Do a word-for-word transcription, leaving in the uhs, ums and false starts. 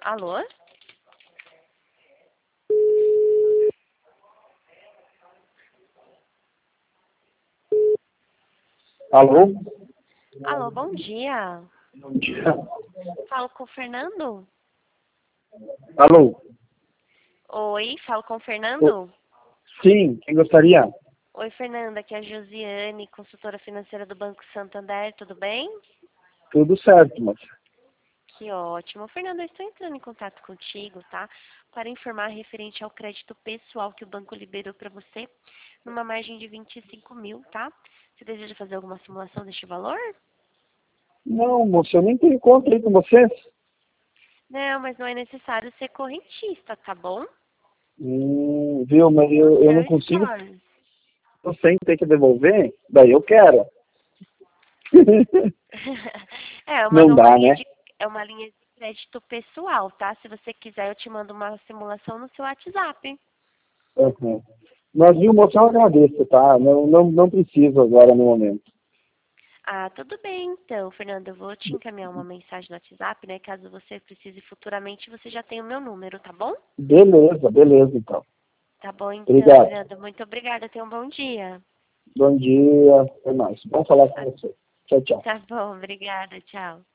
Alô? Alô? Alô, bom dia. Bom dia. Falo com o Fernando? Alô? Oi, falo com o O- Fernando? Sim, quem gostaria? Oi, Fernanda, aqui é a Josiane, consultora financeira do Banco Santander, tudo bem? Tudo certo, moça. Que ótimo. Fernanda, eu estou entrando em contato contigo, tá? Para informar referente ao crédito pessoal que o banco liberou para você, numa margem de vinte e cinco mil, tá? Você deseja fazer alguma simulação deste valor? Não, moça, eu nem tenho conta aí com vocês. Não, mas não é necessário ser correntista, tá bom? Hum, viu, mas Tem o eu, eu não seu consigo, score. tô sem ter que devolver, daí eu quero. É uma, Não uma dá, linha né? de, é uma linha de crédito pessoal, tá? Se você quiser, eu te mando uma simulação no seu WhatsApp. Uhum. Mas, viu, moça, eu agradeço, tá? Não, não, não preciso agora no momento. Ah, tudo bem, então, Fernanda. Eu vou te encaminhar uma mensagem no WhatsApp, né? Caso você precise futuramente, você já tem o meu número, tá bom? Beleza, beleza, então. Tá bom, então, Obrigado. Fernanda. Muito obrigada. Tenha um bom dia. Bom dia, até mais. Bom falar com você. Tchau, tchau. Tá bom, obrigada. Tchau.